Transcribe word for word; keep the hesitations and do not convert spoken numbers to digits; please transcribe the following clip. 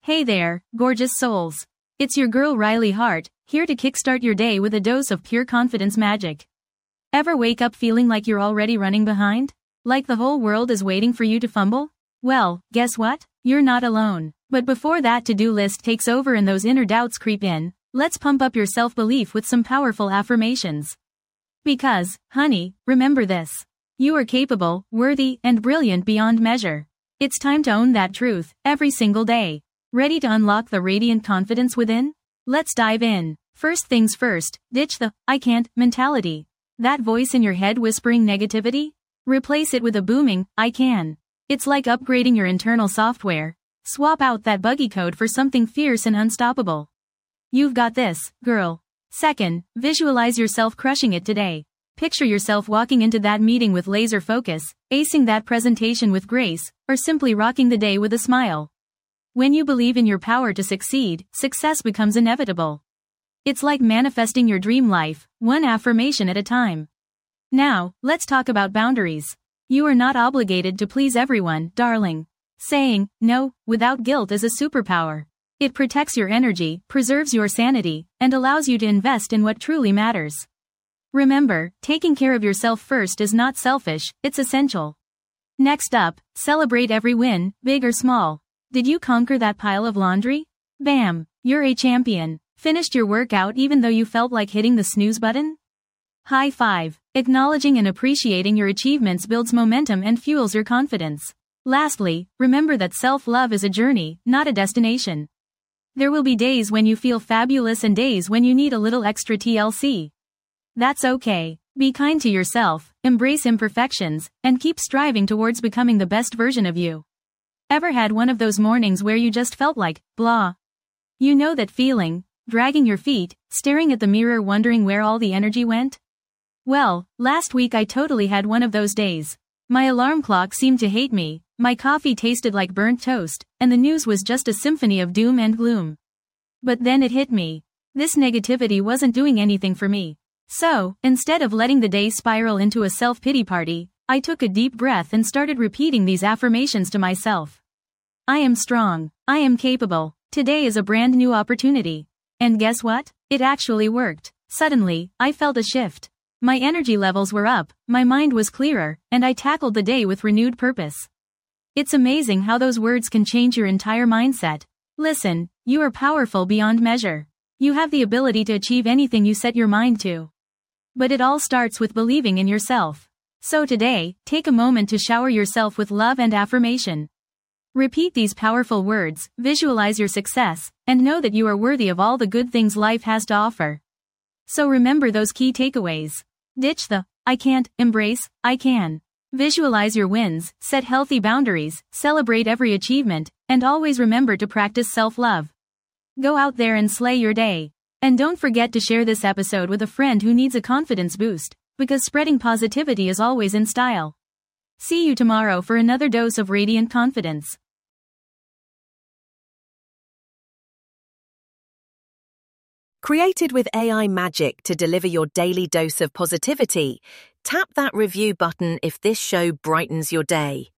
Hey there, gorgeous souls. It's your girl Riley Hart, here to kickstart your day with a dose of pure confidence magic. Ever wake up feeling like you're already running behind? Like the whole world is waiting for you to fumble? Well, guess what? You're not alone. But before that to-do list takes over and those inner doubts creep in, let's pump up your self-belief with some powerful affirmations. Because, honey, remember this. You are capable, worthy, and brilliant beyond measure. It's time to own that truth, every single day. Ready to unlock the radiant confidence within? Let's dive in. First things first, ditch the "I can't" mentality. That voice in your head whispering negativity? Replace it with a booming "I can." It's like upgrading your internal software. Swap out that buggy code for something fierce and unstoppable. You've got this, girl. Second, visualize yourself crushing it today. Picture yourself walking into that meeting with laser focus, acing that presentation with grace, or simply rocking the day with a smile. When you believe in your power to succeed, success becomes inevitable. It's like manifesting your dream life, one affirmation at a time. Now, let's talk about boundaries. You are not obligated to please everyone, darling. Saying no without guilt is a superpower. It protects your energy, preserves your sanity, and allows you to invest in what truly matters. Remember, taking care of yourself first is not selfish, it's essential. Next up, celebrate every win, big or small. Did you conquer that pile of laundry? Bam! You're a champion. Finished your workout even though you felt like hitting the snooze button? High five. Acknowledging and appreciating your achievements builds momentum and fuels your confidence. Lastly, remember that self-love is a journey, not a destination. There will be days when you feel fabulous and days when you need a little extra T L C. That's okay. Be kind to yourself, embrace imperfections, and keep striving towards becoming the best version of you. Ever had one of those mornings where you just felt like, blah? You know that feeling, dragging your feet, staring at the mirror wondering where all the energy went? Well, last week I totally had one of those days. My alarm clock seemed to hate me, my coffee tasted like burnt toast, and the news was just a symphony of doom and gloom. But then it hit me. This negativity wasn't doing anything for me. So, instead of letting the day spiral into a self-pity party, I took a deep breath and started repeating these affirmations to myself. I am strong. I am capable. Today is a brand new opportunity. And guess what? It actually worked. Suddenly, I felt a shift. My energy levels were up, my mind was clearer, and I tackled the day with renewed purpose. It's amazing how those words can change your entire mindset. Listen, you are powerful beyond measure. You have the ability to achieve anything you set your mind to. But it all starts with believing in yourself. So today, take a moment to shower yourself with love and affirmation. Repeat these powerful words, visualize your success, and know that you are worthy of all the good things life has to offer. So remember those key takeaways. Ditch the "I can't," embrace "I can." Visualize your wins, set healthy boundaries, celebrate every achievement, and always remember to practice self-love. Go out there and slay your day. And don't forget to share this episode with a friend who needs a confidence boost, because spreading positivity is always in style. See you tomorrow for another dose of radiant confidence. Created with A I magic to deliver your daily dose of positivity, tap that review button if this show brightens your day.